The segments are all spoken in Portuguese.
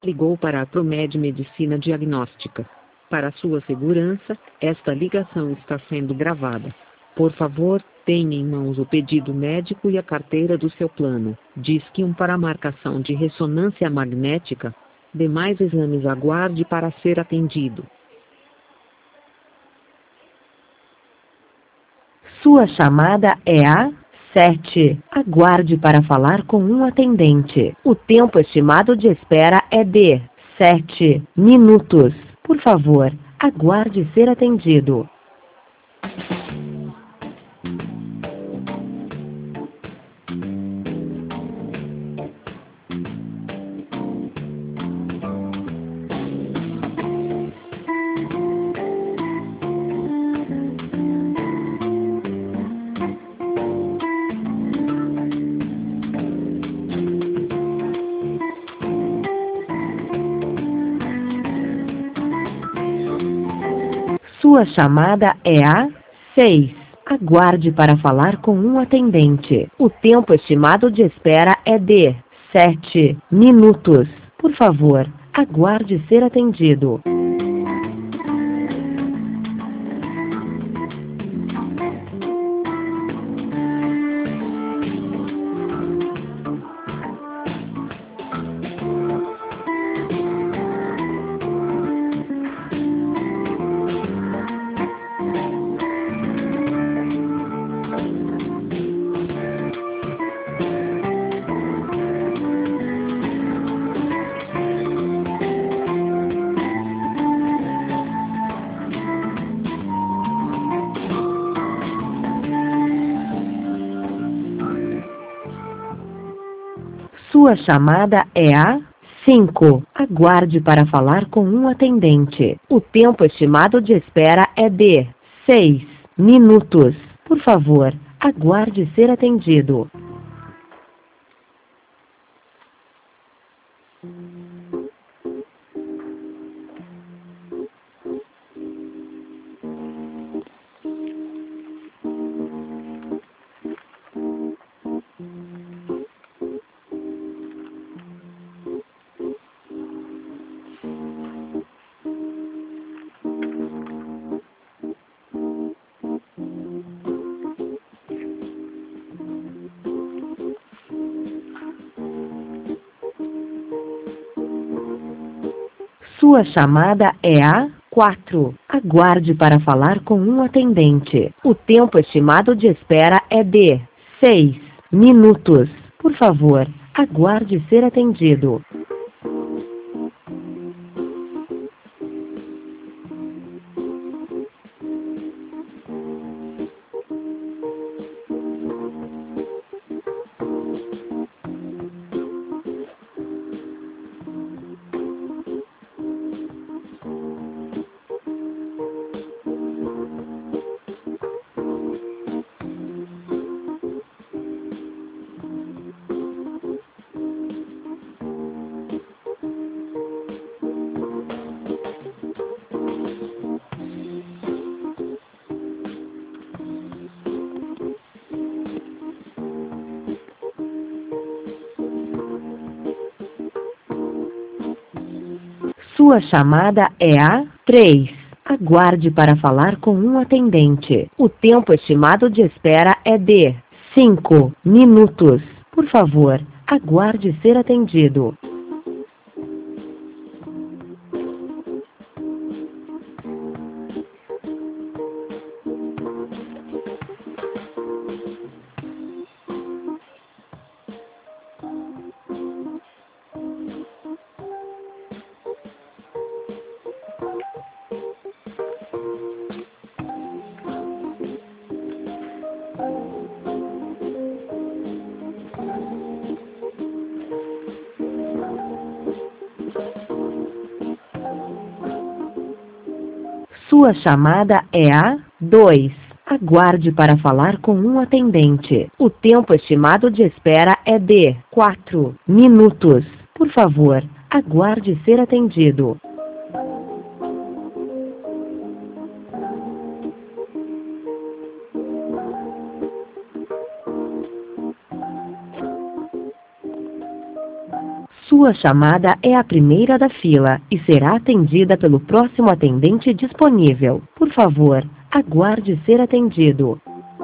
Ligou para a Promed Medicina Diagnóstica. Para sua segurança, esta ligação está sendo gravada. Por favor, tenha em mãos o pedido médico e a carteira do seu plano. Disque 1 para marcação de ressonância magnética. Demais exames aguarde para ser atendido. Sua chamada é a 7. Aguarde para falar com um atendente. O tempo estimado de espera é de 7 minutos. Por favor, aguarde ser atendido. Sua chamada é a 6. Aguarde para falar com um atendente. O tempo estimado de espera é de 7 minutos. Por favor, aguarde ser atendido. Sua chamada é a 5. Aguarde para falar com um atendente. O tempo estimado de espera é de 6 minutos. Por favor, aguarde ser atendido. Sua chamada é a 4. Aguarde para falar com um atendente. O tempo estimado de espera é de 6 minutos. Por favor, aguarde ser atendido. Sua chamada é a 3. Aguarde para falar com um atendente. O tempo estimado de espera é de 5 minutos. Por favor, aguarde ser atendido. Sua chamada é a 2. Aguarde para falar com um atendente. O tempo estimado de espera é de 4 minutos. Por favor, aguarde ser atendido. Sua chamada é a primeira da fila e será atendida pelo próximo atendente disponível. Por favor, aguarde ser atendido.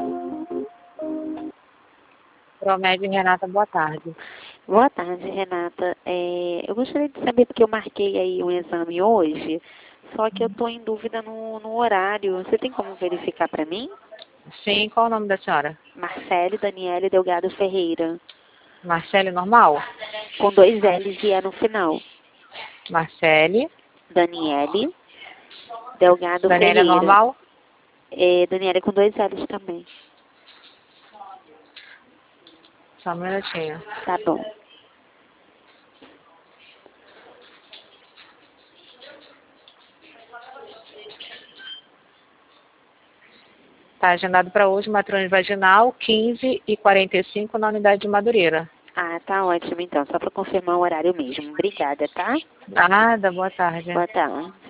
Promed Renata, boa tarde. Boa tarde, Renata. Eu gostaria de saber, porque eu marquei aí um exame hoje, só que eu estou em dúvida no horário. Você tem como verificar para mim? Sim, qual o nome da senhora? Marcele Daniele Delgado Ferreira. Marcele normal? Com 2 L's e E no final. Marcele. Daniele Delgado Daniela Ferreira. normal? Daniele com 2 L's também. Só um minutinho. Tá bom. Está agendado para hoje, matrone vaginal, 15h45 na unidade de Madureira. Ah, tá ótimo então. Só para confirmar o horário mesmo. Obrigada, tá? Nada, boa tarde. Boa tarde.